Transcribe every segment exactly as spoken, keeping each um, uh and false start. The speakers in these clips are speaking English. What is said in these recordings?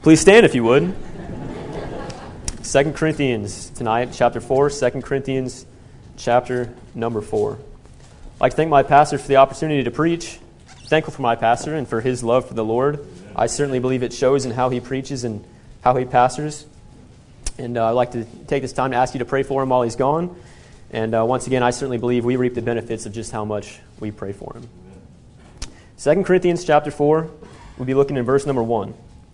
Please stand if you would. Second Corinthians tonight, chapter four, Second Corinthians chapter number four. I'd like to thank my pastor for the opportunity to preach. Thankful for my pastor and for his love for the Lord. I certainly believe it shows in how he preaches and how he pastors. And uh, I'd like to take this time to ask you to pray for him while he's gone. And uh, once again, I certainly believe we reap the benefits of just how much we pray for him. Second Corinthians chapter four, we'll be looking in verse number one.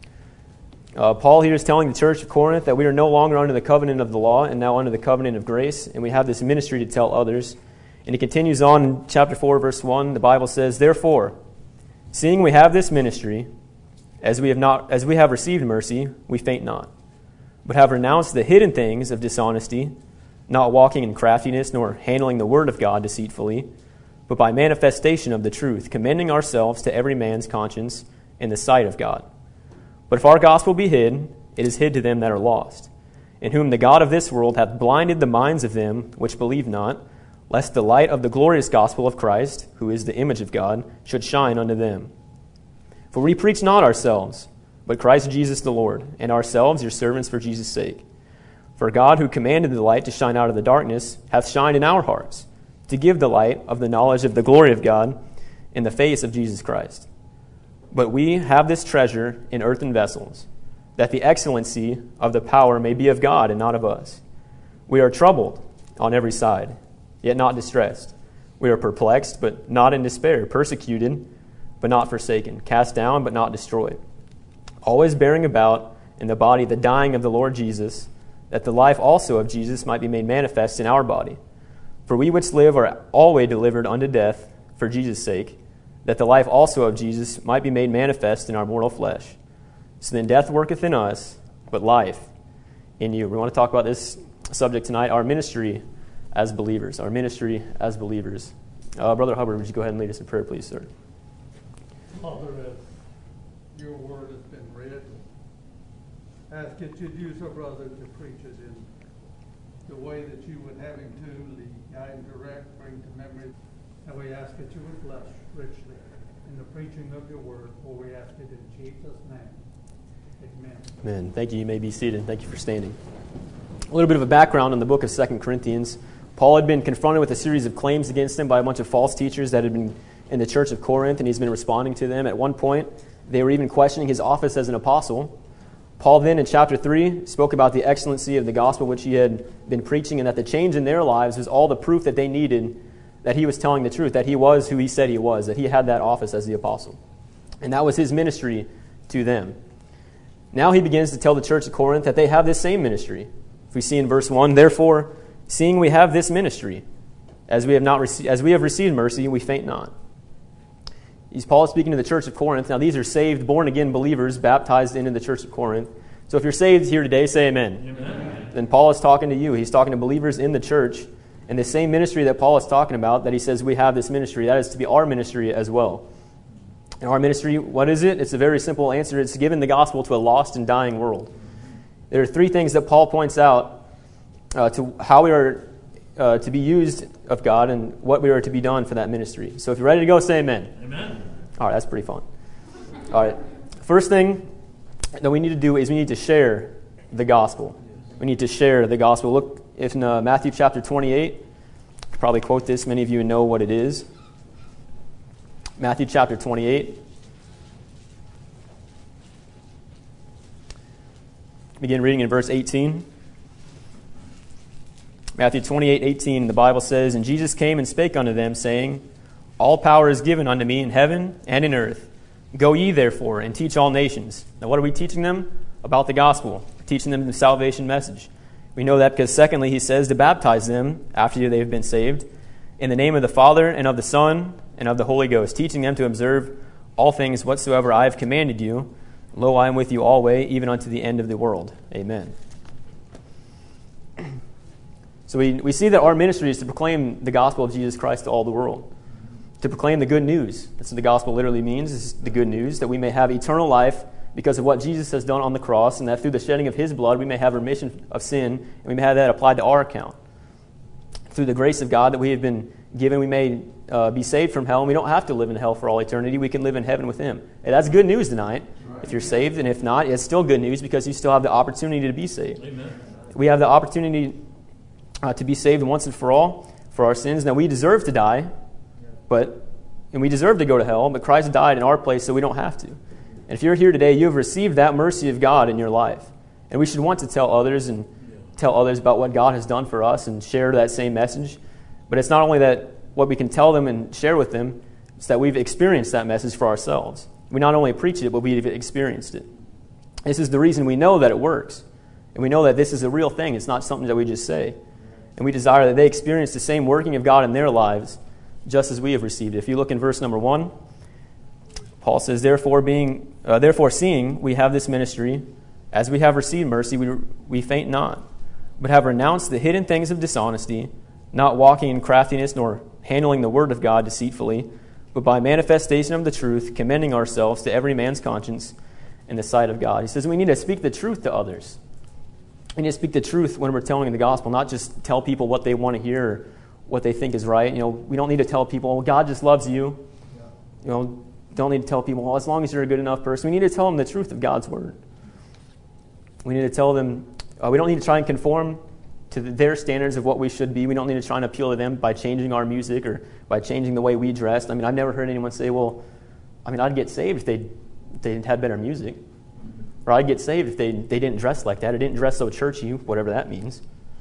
Uh, Paul here is telling the church of Corinth that we are no longer under the covenant of the law and now under the covenant of grace, and we have this ministry to tell others. And he continues on in chapter four, verse one. The Bible says, "Therefore, seeing we have this ministry, as we have not, as we have received mercy, we faint not, but have renounced the hidden things of dishonesty, not walking in craftiness, nor handling the word of God deceitfully, but by manifestation of the truth, commending ourselves to every man's conscience in the sight of God. But if our gospel be hid, it is hid to them that are lost, in whom the God of this world hath blinded the minds of them which believe not, lest the light of the glorious gospel of Christ, who is the image of God, should shine unto them. For we preach not ourselves, but Christ Jesus the Lord, and ourselves your servants for Jesus' sake. For God, who commanded the light to shine out of the darkness, hath shined in our hearts, to give the light of the knowledge of the glory of God in the face of Jesus Christ. But we have this treasure in earthen vessels, that the excellency of the power may be of God and not of us. We are troubled on every side, yet not distressed. We are perplexed, but not in despair, persecuted, but not forsaken, cast down, but not destroyed. Always bearing about in the body the dying of the Lord Jesus, that the life also of Jesus might be made manifest in our body. For we which live are always delivered unto death for Jesus' sake, that the life also of Jesus might be made manifest in our mortal flesh. So then death worketh in us, but life in you." We want to talk about this subject tonight, our ministry as believers. Our ministry as believers. Uh, Brother Hubbard, would you go ahead and lead us in prayer, please, sir? Father, as your word has been read, ask that you'd use our brother to preach it in the way that you would have him to, lead, guide, direct, bring to memory. And we ask that you would bless richly in the preaching of your word, for we ask it in Jesus' name. Amen. Amen. Thank you. You may be seated. Thank you for standing. A little bit of a background on the book of Second Corinthians. Paul had been confronted with a series of claims against him by a bunch of false teachers that had been in the church of Corinth, and he's been responding to them. At one point, they were even questioning his office as an apostle. Paul then, in chapter three, spoke about the excellency of the gospel which he had been preaching, and that the change in their lives was all the proof that they needed that he was telling the truth, that he was who he said he was, that he had that office as the apostle. And that was his ministry to them. Now he begins to tell the church of Corinth that they have this same ministry. If we see in verse one, "Therefore, seeing we have this ministry, as we have not rece- as we have received mercy, we faint not." He's Paul is speaking to the church of Corinth. Now these are saved, born-again believers baptized into the church of Corinth. So if you're saved here today, say amen. Amen. Then Paul is talking to you. He's talking to believers in the church. And the same ministry that Paul is talking about, that he says we have this ministry, that is to be our ministry as well. And our ministry, what is it? It's a very simple answer. It's giving the gospel to a lost and dying world. There are three things that Paul points out uh, to how we are uh, to be used of God and what we are to be done for that ministry. So if you're ready to go, say amen. Amen. All right, that's pretty fun. All right, first thing that we need to do is we need to share the gospel. We need to share the gospel. Look in uh, Matthew chapter twenty-eight. I could probably quote this. Many of you know what it is. Matthew chapter twenty-eight. Begin reading in verse eighteen. Matthew twenty-eight, eighteen, the Bible says, "And Jesus came and spake unto them, saying, All power is given unto me in heaven and in earth. Go ye therefore and teach all nations." Now what are we teaching them? About the gospel. We're teaching them the salvation message. We know that because secondly, he says to baptize them after they have been saved in the name of the Father and of the Son and of the Holy Ghost, teaching them to observe all things whatsoever I have commanded you. Lo, I am with you always, even unto the end of the world. Amen. So we, we see that our ministry is to proclaim the gospel of Jesus Christ to all the world. To proclaim the good news. That's what the gospel literally means, is the good news, that we may have eternal life because of what Jesus has done on the cross, and that through the shedding of his blood we may have remission of sin, and we may have that applied to our account. Through the grace of God that we have been given, we may uh, be saved from hell, and we don't have to live in hell for all eternity. We can live in heaven with Him. And that's good news tonight. If you're saved, and if not, it's still good news because you still have the opportunity to be saved. Amen. We have the opportunity uh, to be saved once and for all for our sins. Now, we deserve to die, but and we deserve to go to hell, but Christ died in our place so we don't have to. And if you're here today, you have received that mercy of God in your life. And we should want to tell others and tell others about what God has done for us and share that same message. But it's not only that what we can tell them and share with them, it's that we've experienced that message for ourselves. We not only preach it, but we've experienced it. This is the reason we know that it works. And we know that this is a real thing. It's not something that we just say. And we desire that they experience the same working of God in their lives just as we have received it. If you look in verse number one, Paul says, Therefore, being, uh, therefore seeing we have this ministry, as we have received mercy, we, we faint not, but have renounced the hidden things of dishonesty, not walking in craftiness, nor handling the word of God deceitfully, but by manifestation of the truth, commending ourselves to every man's conscience in the sight of God. He says we need to speak the truth to others. We need to speak the truth when we're telling the gospel, not just tell people what they want to hear or what they think is right. You know, we don't need to tell people, oh, God just loves you. You know, don't need to tell people, well, as long as you're a good enough person. We need to tell them the truth of God's word. We need to tell them, uh, we don't need to try and conform to their standards of what we should be. We don't need to try and appeal to them by changing our music or by changing the way we dress. I mean, I've never heard anyone say, well, I mean, I'd get saved if they they had better music. Or I'd get saved if they, they didn't dress like that or didn't dress so churchy, whatever that means.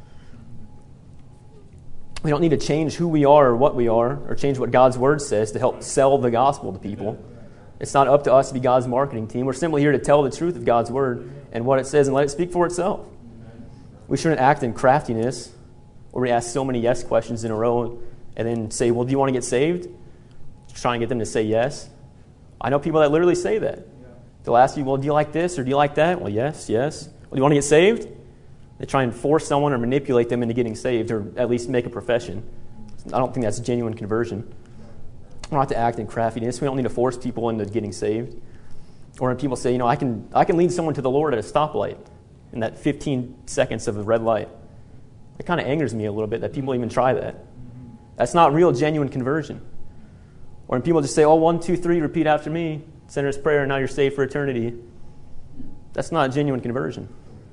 We don't need to change who we are or what we are or change what God's word says to help sell the gospel to people. It's not up to us to be God's marketing team. We're simply here to tell the truth of God's word and what it says and let it speak for itself. We shouldn't act in craftiness where we ask so many yes questions in a row and then say, well, do you want to get saved? Just try and get them to say yes. I know people that literally say that. They'll ask you, well, do you like this or do you like that? Well, yes, yes. Well, do you want to get saved? They try and force someone or manipulate them into getting saved or at least make a profession. I don't think that's genuine conversion. We don't have to act in craftiness. We don't need to force people into getting saved. Or when people say, you know, I can I can lead someone to the Lord at a stoplight in that fifteen seconds of a red light. It kind of angers me a little bit that people even try that. That's not real, genuine conversion. Or when people just say, oh, one, two, three, repeat after me, sinner's prayer, and now you're saved for eternity. That's not genuine conversion.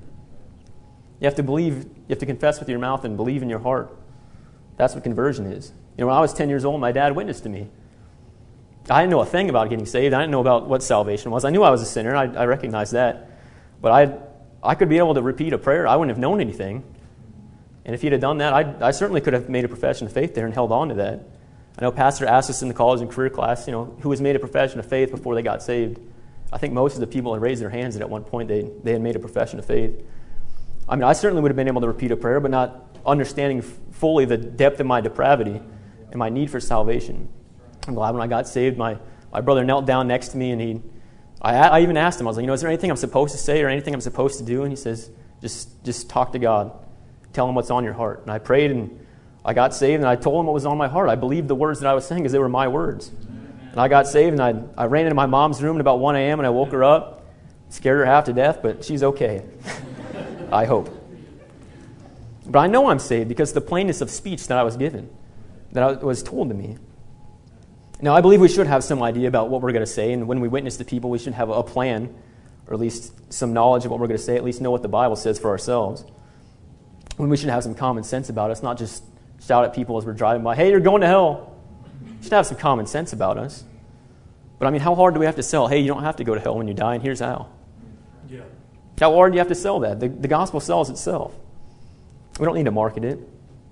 You have to believe, you have to confess with your mouth and believe in your heart. That's what conversion is. You know, when I was ten years old, my dad witnessed to me. I didn't know a thing about getting saved. I didn't know about what salvation was. I knew I was a sinner. I, I recognized that. But I I could be able to repeat a prayer. I wouldn't have known anything. And if he'd have done that, I, I certainly could have made a profession of faith there and held on to that. I know Pastor asked us in the college and career class, you know, who has made a profession of faith before they got saved. I think most of the people had raised their hands and at one point they, they had made a profession of faith. I mean, I certainly would have been able to repeat a prayer, but not understanding fully the depth of my depravity and my need for salvation. I'm glad when I got saved, my, my brother knelt down next to me and he, I, I even asked him, I was like, you know, is there anything I'm supposed to say or anything I'm supposed to do? And he says, just, just talk to God. Tell him what's on your heart. And I prayed and I got saved and I told him what was on my heart. I believed the words that I was saying because they were my words. And I got saved and I, I ran into my mom's room at about one a.m. and I woke her up, scared her half to death, but she's okay. I hope. But I know I'm saved because of the plainness of speech that I was given, that was told to me. Now, I believe we should have some idea about what we're going to say, and when we witness to people, we should have a plan, or at least some knowledge of what we're going to say, at least know what the Bible says for ourselves. When we should have some common sense about us, not just shout at people as we're driving by, hey, you're going to hell. We should have some common sense about us. But I mean, how hard do we have to sell, hey, you don't have to go to hell when you die, and here's how? Yeah. How hard do you have to sell that? The, the gospel sells itself. We don't need to market it.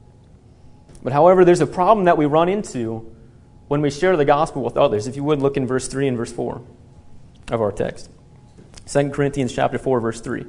But however, there's a problem that we run into when we share the gospel with others. If you would, look in verse three and verse four of our text. Second Corinthians chapter four, verse three.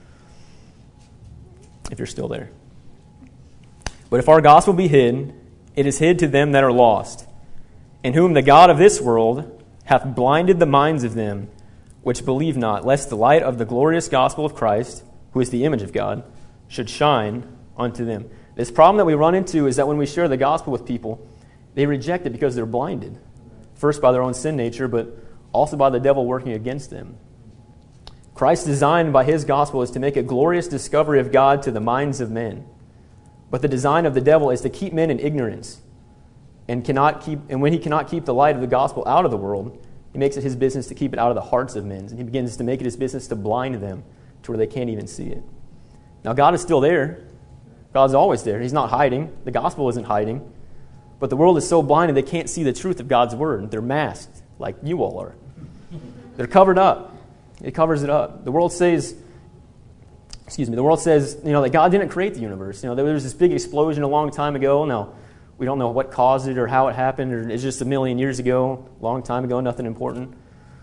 If you're still there. But if our gospel be hid, it is hid to them that are lost, in whom the God of this world hath blinded the minds of them which believe not, lest the light of the glorious gospel of Christ, who is the image of God, should shine unto them. This problem that we run into is that when we share the gospel with people, they reject it because they're blinded. First by their own sin nature, but also by the devil working against them. Christ's design by his gospel is to make a glorious discovery of God to the minds of men. But the design of the devil is to keep men in ignorance and cannot keep, and when he cannot keep the light of the gospel out of the world, he makes it his business to keep it out of the hearts of men, and he begins to make it his business to blind them to where they can't even see it. Now, God is still there. God's always there. He's not hiding. The gospel isn't hiding. But the world is so blinded they can't see the truth of God's word. They're masked, like you all are. They're covered up. It covers it up. The world says, excuse me, the world says, you know, that God didn't create the universe. You know, there was this big explosion a long time ago. Now, we don't know what caused it or how it happened, or it's just a million years ago, a long time ago, nothing important.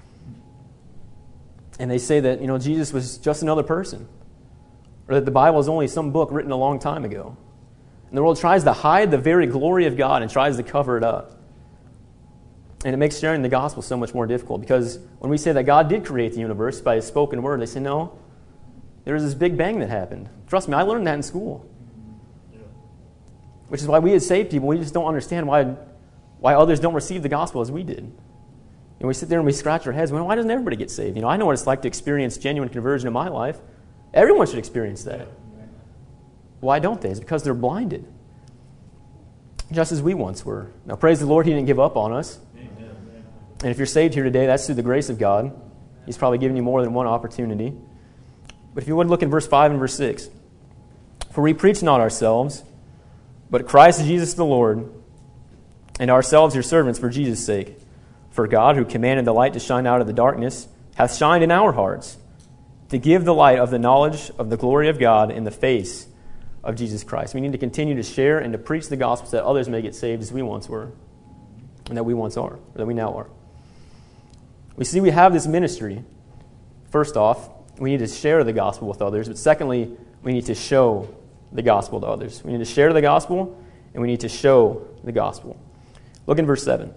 And they say that, you know, Jesus was just another person, or that the Bible is only some book written a long time ago. And the world tries to hide the very glory of God and tries to cover it up. And it makes sharing the gospel so much more difficult, because when we say that God did create the universe by his spoken word, they say, no, there was this big bang that happened. Trust me, I learned that in school. Yeah. Which is why we as saved people, we just don't understand why why others don't receive the gospel as we did. And we sit there and we scratch our heads, well, why doesn't everybody get saved? You know, I know what it's like to experience genuine conversion in my life. Everyone should experience that. Why don't they? It's because they're blinded. Just as we once were. Now, praise the Lord, he didn't give up on us. Amen. And if you're saved here today, that's through the grace of God. He's probably given you more than one opportunity. But if you would look in verse five and verse six. For we preach not ourselves, but Christ Jesus the Lord, and ourselves your servants for Jesus' sake. For God, who commanded the light to shine out of the darkness, hath shined in our hearts, to give the light of the knowledge of the glory of God in the face of Jesus Christ. We need to continue to share and to preach the gospel so that others may get saved as we once were, and that we once are, or that we now are. We see we have this ministry. First off, we need to share the gospel with others, but secondly, we need to show the gospel to others. We need to share the gospel, and we need to show the gospel. Look in verse seven.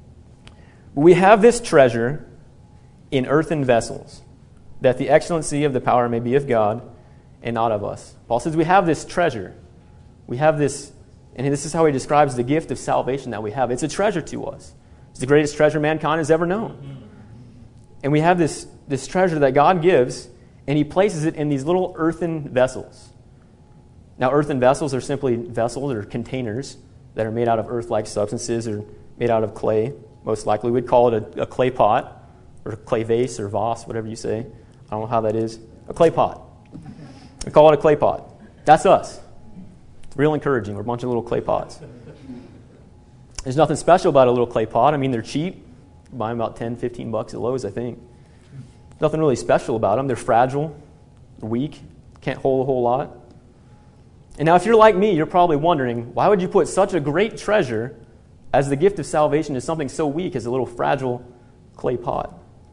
We have this treasure in earthen vessels, that the excellency of the power may be of God and not of us. Paul says we have this treasure. We have this, and this is how he describes the gift of salvation that we have. It's a treasure to us. It's the greatest treasure mankind has ever known. And we have this, this treasure that God gives, and he places it in these little earthen vessels. Now, earthen vessels are simply vessels or containers that are made out of earth-like substances or made out of clay. Most likely, we'd call it a, a clay pot or a clay vase or vase, whatever you say. I don't know how that is. A clay pot. We call it a clay pot. That's us. It's real encouraging. We're a bunch of little clay pots. There's nothing special about a little clay pot. I mean, they're cheap. You buy them about ten, fifteen bucks at Lowe's, I think. Nothing really special about them. They're fragile, they're weak, can't hold a whole lot. And now if you're like me, you're probably wondering, why would you put such a great treasure as the gift of salvation to something so weak as a little fragile clay pot?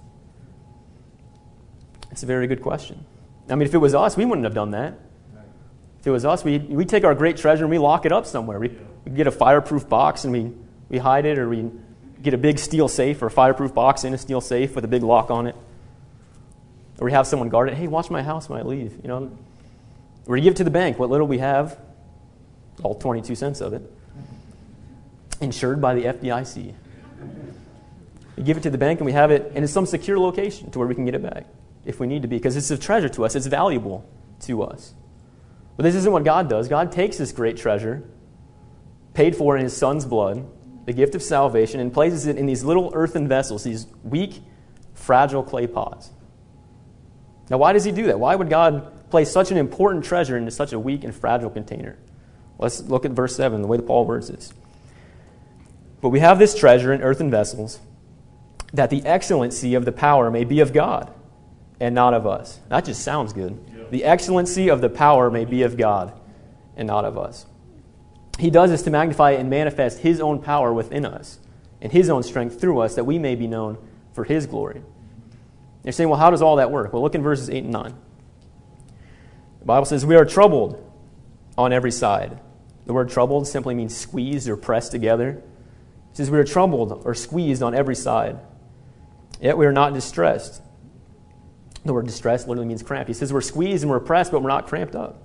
It's a very good question. I mean, if it was us, we wouldn't have done that. If it was us, we we take our great treasure and we lock it up somewhere. We, we get a fireproof box and we, we hide it, or we get a big steel safe or a fireproof box in a steel safe with a big lock on it. Or we have someone guard it. Hey, watch my house when I leave. You know, or we give it to the bank. What little we have, all twenty-two cents of it, insured by the F D I C. We give it to the bank and we have it in some secure location to where we can get it back if we need to be, because it's a treasure to us. It's valuable to us. But this isn't what God does. God takes this great treasure, paid for in his Son's blood, the gift of salvation, and places it in these little earthen vessels, these weak, fragile clay pots. Now, why does he do that? Why would God place such an important treasure into such a weak and fragile container? Let's look at verse seven, the way that Paul words this. But we have this treasure in earthen vessels, that the excellency of the power may be of God and not of us. That just sounds good. Yeah. The excellency of the power may be of God and not of us. He does this to magnify and manifest his own power within us and his own strength through us, that we may be known for his glory. You're saying, well, how does all that work? Well, look in verses eight and nine. The Bible says, we are troubled on every side. The word troubled simply means squeezed or pressed together. It says we are troubled or squeezed on every side, yet we are not distressed. The word distressed literally means cramped. He says we're squeezed and we're pressed, but we're not cramped up.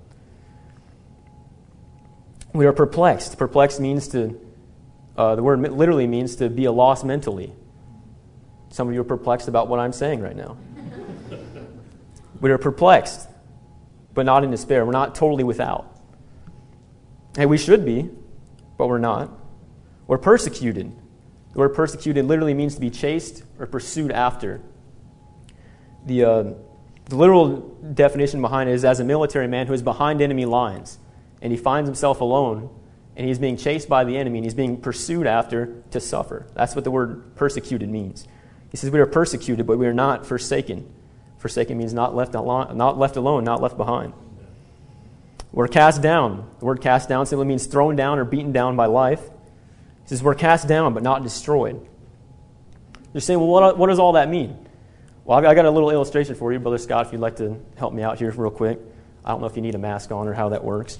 We are perplexed. Perplexed means to, uh, the word literally means to be a loss mentally. Some of you are perplexed about what I'm saying right now. We are perplexed, but not in despair. We're not totally without. And we should be, but we're not. We're persecuted. The word persecuted literally means to be chased or pursued after. The, uh, the literal definition behind it is as a military man who is behind enemy lines, and he finds himself alone, and he's being chased by the enemy, and he's being pursued after to suffer. That's what the word persecuted means. He says we are persecuted, but we are not forsaken. Forsaken means not left alone, not left alone, not left behind. We're cast down. The word cast down simply means thrown down or beaten down by life. He says we're cast down, but not destroyed. You're saying, well, what, what does all that mean? Well, I got a little illustration for you, Brother Scott, if you'd like to help me out here real quick. I don't know if you need a mask on or how that works.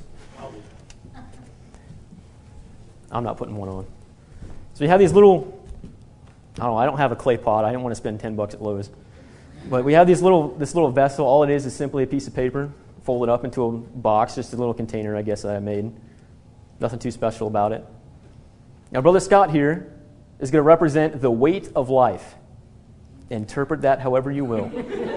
I'm not putting one on. So you have these little, I don't know, I don't have a clay pot. I didn't want to spend ten bucks at Lowe's. But we have these little, this little vessel. All it is is simply a piece of paper folded up into a box, just a little container, I guess, that I made. Nothing too special about it. Now, Brother Scott here is going to represent the weight of life. Interpret that however you will.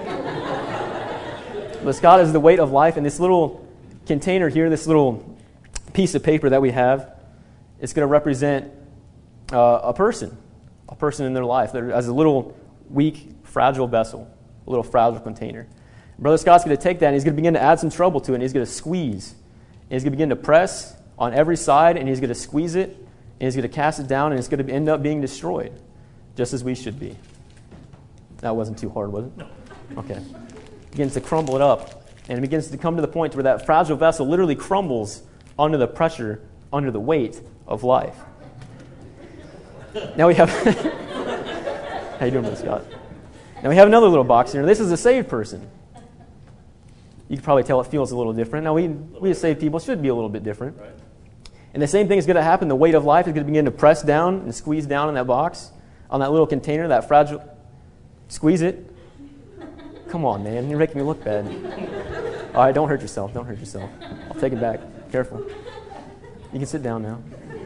Brother Scott is the weight of life, and this little container here, this little piece of paper that we have, it's going to represent uh, a person, a person in their life as a little weak, fragile vessel, a little fragile container. Brother Scott's going to take that and he's going to begin to add some trouble to it, and he's going to squeeze. And he's going to begin to press on every side, and he's going to squeeze it, and he's going to cast it down, and it's going to end up being destroyed, just as we should be. That wasn't too hard, was it? No. Okay. Begins to crumble it up, and it begins to come to the point where that fragile vessel literally crumbles under the pressure, under the weight of life. Now we have... How you doing, Brother Scott? Now we have another little box here. This is a saved person. You can probably tell it feels a little different. Now we, we as saved people should be a little bit different. Right. And the same thing is going to happen. The weight of life is going to begin to press down and squeeze down in that box, on that little container, that fragile... Squeeze it. Come on, man. You're making me look bad. All right, don't hurt yourself. Don't hurt yourself. I'll take it back. Careful. You can sit down now.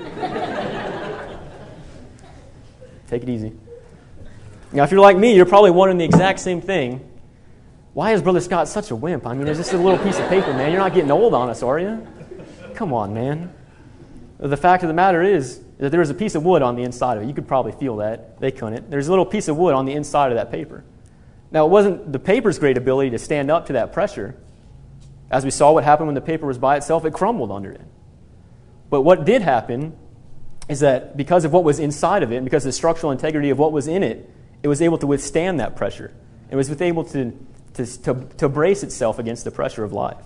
Take it easy. Now, if you're like me, you're probably wondering the exact same thing. Why is Brother Scott such a wimp? I mean, there's just a little piece of paper, man. You're not getting old on us, are you? Come on, man. The fact of the matter is that there was a piece of wood on the inside of it. You could probably feel that. They couldn't. There's a little piece of wood on the inside of that paper. Now, it wasn't the paper's great ability to stand up to that pressure. As we saw what happened when the paper was by itself, it crumbled under it. But what did happen is that because of what was inside of it, and because of the structural integrity of what was in it, it was able to withstand that pressure. It was able to, to, to, to brace itself against the pressure of life.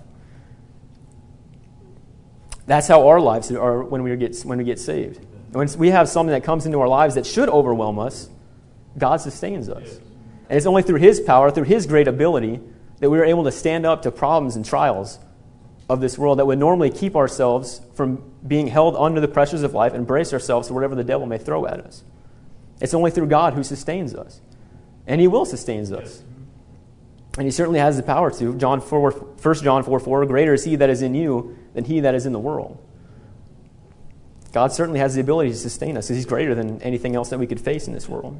That's how our lives are when we get, when we get saved. When we have something that comes into our lives that should overwhelm us, God sustains us. And it's only through His power, through His great ability, that we are able to stand up to problems and trials of this world that would normally keep ourselves from being held under the pressures of life and brace ourselves to whatever the devil may throw at us. It's only through God who sustains us. And He will sustain us. And He certainly has the power to. John four, First John four four, greater is He that is in you than he that is in the world. God certainly has the ability to sustain us, because He's greater than anything else that we could face in this world.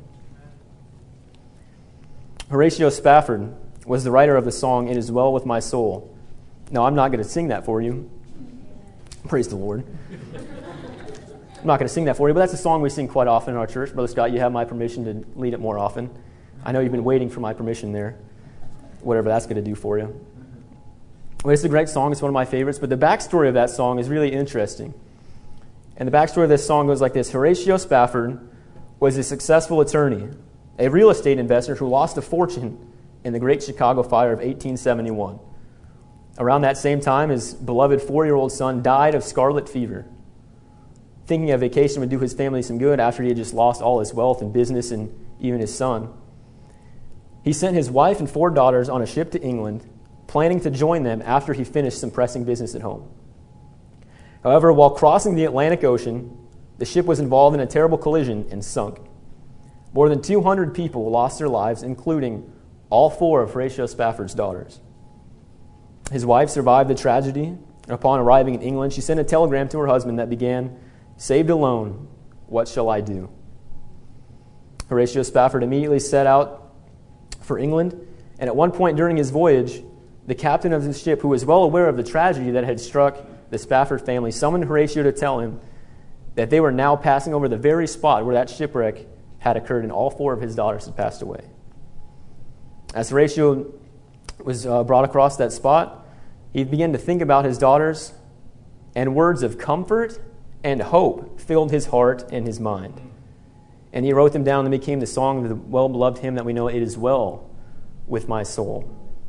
Horatio Spafford was the writer of the song, It Is Well With My Soul. Now, I'm not going to sing that for you. Praise the Lord. I'm not going to sing that for you, but that's a song we sing quite often in our church. Brother Scott, you have my permission to lead it more often. I know you've been waiting for my permission there, whatever that's going to do for you. Well, it's a great song. It's one of my favorites, but the backstory of that song is really interesting. And the backstory of this song goes like this. Horatio Spafford was a successful attorney, a real estate investor who lost a fortune in the Great Chicago Fire of eighteen seventy-one. Around that same time, his beloved four-year-old son died of scarlet fever. Thinking a vacation would do his family some good after he had just lost all his wealth and business and even his son, he sent his wife and four daughters on a ship to England, planning to join them after he finished some pressing business at home. However, while crossing the Atlantic Ocean, the ship was involved in a terrible collision and sunk. More than two hundred people lost their lives, including all four of Horatio Spafford's daughters. His wife survived the tragedy, and upon arriving in England, she sent a telegram to her husband that began, "Saved alone, what shall I do?" Horatio Spafford immediately set out for England, and at one point during his voyage, the captain of the ship, who was well aware of the tragedy that had struck the Spafford family, summoned Horatio to tell him that they were now passing over the very spot where that shipwreck had occurred, and all four of his daughters had passed away. As Horatio was uh, brought across that spot, he began to think about his daughters, and words of comfort and hope filled his heart and his mind. And he wrote them down and became the song of the well-beloved hymn that we know, "It is well with my soul."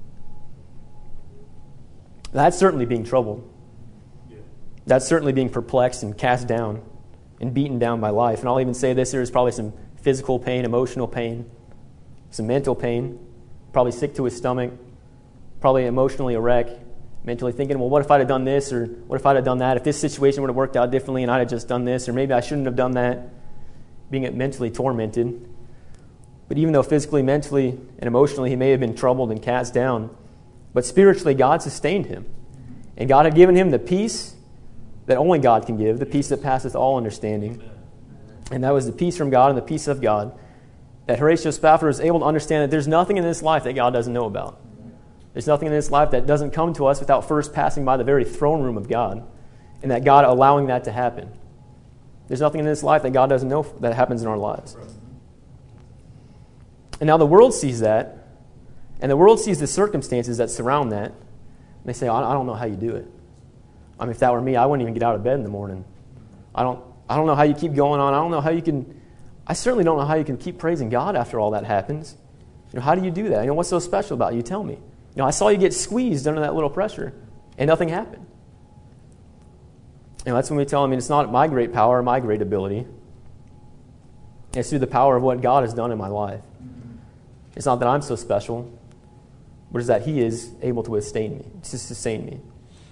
That's certainly being troubled. Yeah. That's certainly being perplexed and cast down and beaten down by life. And I'll even say this, there is probably some physical pain, emotional pain, some mental pain, probably sick to his stomach, probably emotionally a wreck, mentally thinking, well, what if I'd have done this, or what if I'd have done that? If this situation would have worked out differently and I'd have just done this, or maybe I shouldn't have done that, being mentally tormented. But even though physically, mentally, and emotionally he may have been troubled and cast down, but spiritually God sustained him. And God had given him the peace that only God can give, the peace that passeth all understanding. And that was the peace from God and the peace of God, that Horatio Spafford was able to understand that there's nothing in this life that God doesn't know about. There's nothing in this life that doesn't come to us without first passing by the very throne room of God, and that God allowing that to happen. There's nothing in this life that God doesn't know that happens in our lives. And now the world sees that, and the world sees the circumstances that surround that, and they say, I don't know how you do it. I mean, if that were me, I wouldn't even get out of bed in the morning. I don't I don't know how you keep going on. I don't know how you can, I certainly don't know how you can keep praising God after all that happens. You know, how do you do that? You know, what's so special about it? You tell me. You know, I saw you get squeezed under that little pressure, and nothing happened. And that's when we tell them, I mean, it's not my great power or my great ability. It's through the power of what God has done in my life. It's not that I'm so special, but it's that He is able to withstand me, to sustain me.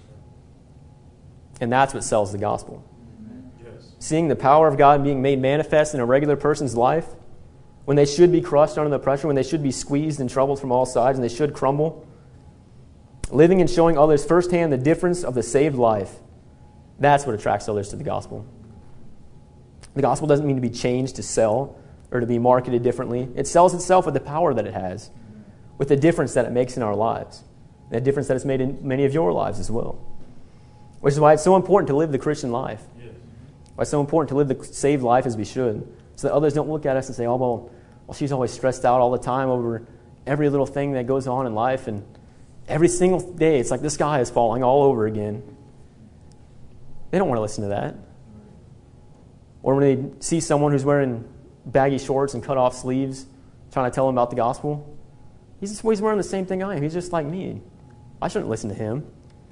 And that's what sells the gospel. Yes. Seeing the power of God being made manifest in a regular person's life, when they should be crushed under the pressure, when they should be squeezed and troubled from all sides, and they should crumble. Living and showing others firsthand the difference of the saved life, that's what attracts others to the gospel. The gospel doesn't mean to be changed to sell or to be marketed differently. It sells itself with the power that it has, with the difference that it makes in our lives, and the difference that it's made in many of your lives as well. Which is why it's so important to live the Christian life. Yes. Why it's so important to live the saved life as we should, so that others don't look at us and say, oh, well, well, she's always stressed out all the time over every little thing that goes on in life, and every single day it's like the sky is falling all over again. They don't want to listen to that. Or when they see someone who's wearing baggy shorts and cut-off sleeves, trying to tell them about the gospel, he's just, he's wearing the same thing I am. He's just like me. I shouldn't listen to him.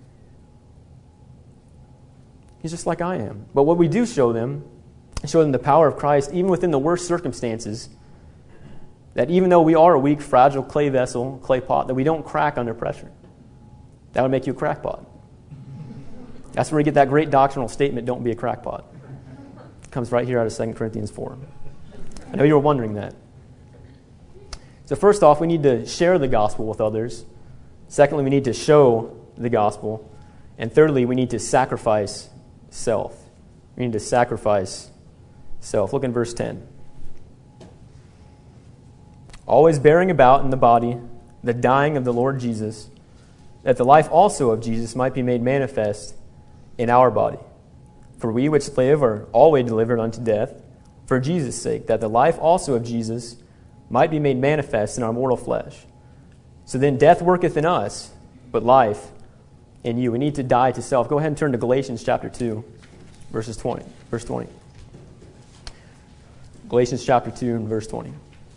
He's just like I am. But what we do show them, show them the power of Christ, even within the worst circumstances, that even though we are a weak, fragile clay vessel, clay pot, that we don't crack under pressure. That would make you a crackpot. That's where we get that great doctrinal statement, don't be a crackpot. It comes right here out of Second Corinthians four. I know you were wondering that. So first off, we need to share the gospel with others. Secondly, we need to show the gospel. And thirdly, we need to sacrifice self. We need to sacrifice self. Look in verse ten. Always bearing about in the body the dying of the Lord Jesus, that the life also of Jesus might be made manifest in our body. For we which live are always delivered unto death, for Jesus' sake, that the life also of Jesus might be made manifest in our mortal flesh. So then death worketh in us, but life in you. We need to die to self. Go ahead and turn to Galatians chapter two, verses twenty. Verse twenty. Galatians chapter two and verse twenty.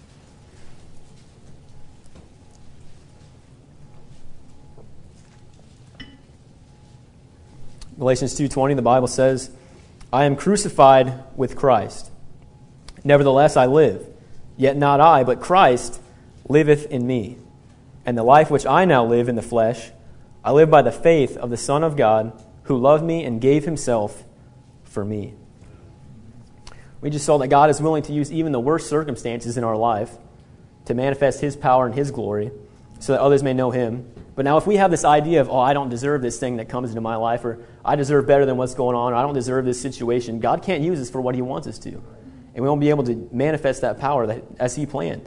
Galatians two twenty, the Bible says, I am crucified with Christ. Nevertheless I live, yet not I, but Christ liveth in me. And the life which I now live in the flesh, I live by the faith of the Son of God, who loved me and gave himself for me. We just saw that God is willing to use even the worst circumstances in our life to manifest His power and His glory so that others may know Him. But now if we have this idea of, oh, I don't deserve this thing that comes into my life, or I deserve better than what's going on, or I don't deserve this situation, God can't use us for what He wants us to. And we won't be able to manifest that power that, as He planned.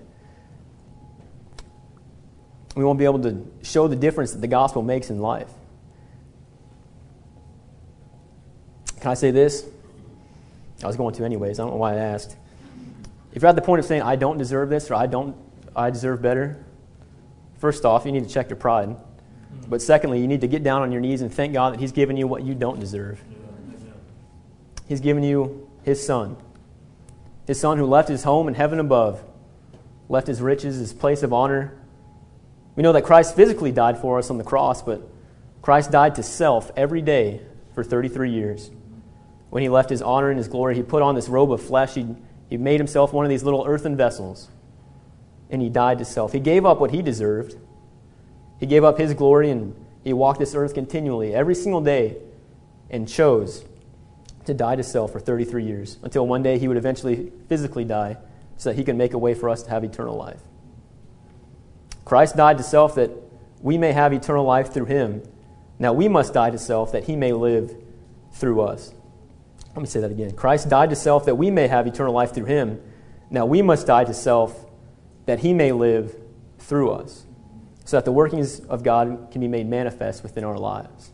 We won't be able to show the difference that the gospel makes in life. Can I say this? I was going to anyways. I don't know why I asked. If you're at the point of saying, I don't deserve this, or I don't, I deserve better, first off, you need to check your pride. But secondly, you need to get down on your knees and thank God that He's given you what you don't deserve. He's given you His Son. His Son who left His home in heaven above, left His riches, His place of honor. We know that Christ physically died for us on the cross, but Christ died to self every day for thirty-three years. When He left His honor and His glory, He put on this robe of flesh. He, he made Himself one of these little earthen vessels, and He died to self. He gave up what He deserved. He gave up His glory, and He walked this earth continually every single day and chose to die to self for thirty-three years until one day He would eventually physically die so that He could make a way for us to have eternal life. Christ died to self that we may have eternal life through Him. Now we must die to self that He may live through us. Let me say that again. Christ died to self that we may have eternal life through Him. Now we must die to self that He may live through us, so that the workings of God can be made manifest within our lives.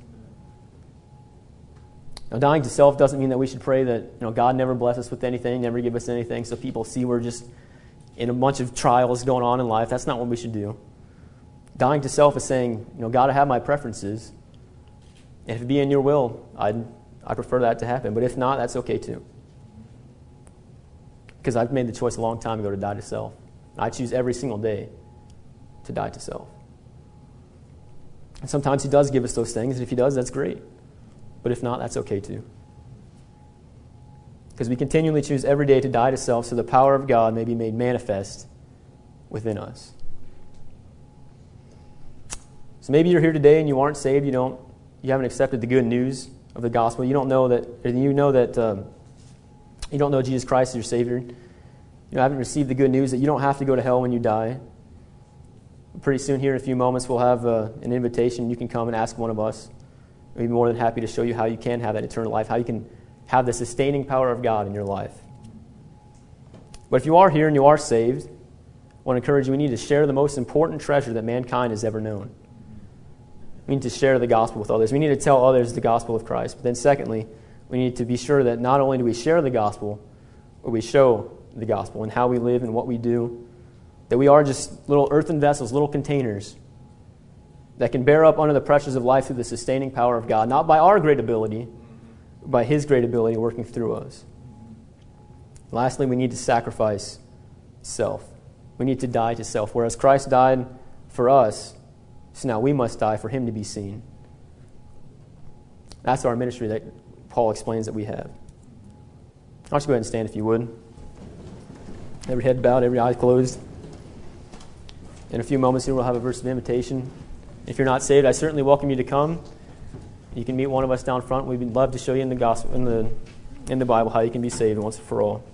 Now, dying to self doesn't mean that we should pray that, you know, God never bless us with anything, never give us anything, so people see we're just in a bunch of trials going on in life. That's not what we should do. Dying to self is saying, you know, God, I have my preferences, and if it be in your will, I'd, I prefer that to happen. But if not, that's okay too. Because I've made the choice a long time ago to die to self. I choose every single day to die to self. And sometimes He does give us those things, and if He does, that's great. But if not, that's okay too. Because we continually choose every day to die to self so the power of God may be made manifest within us. So maybe you're here today and you aren't saved, you don't, you haven't accepted the good news of the gospel. You don't know that, you know that um, you don't know Jesus Christ as your Savior. You haven't received the good news that you don't have to go to hell when you die. Pretty soon here in a few moments we'll have uh, an invitation. You can come and ask one of us. We'd be more than happy to show you how you can have that eternal life, how you can have the sustaining power of God in your life. But if you are here and you are saved, I want to encourage you, we need to share the most important treasure that mankind has ever known. We need to share the gospel with others. We need to tell others the gospel of Christ. But then secondly, we need to be sure that not only do we share the gospel, but we show the gospel and how we live and what we do, that we are just little earthen vessels, little containers that can bear up under the pressures of life through the sustaining power of God, not by our great ability, but by His great ability working through us. Lastly, we need to sacrifice self. We need to die to self. Whereas Christ died for us, so now we must die for Him to be seen. That's our ministry that Paul explains that we have. Why don't you go ahead and stand if you would. Every head bowed, every eye closed. In a few moments here we'll have a verse of invitation. If you're not saved, I certainly welcome you to come. You can meet one of us down front. We'd love to show you in the gospel, in the in the Bible, how you can be saved once and for all.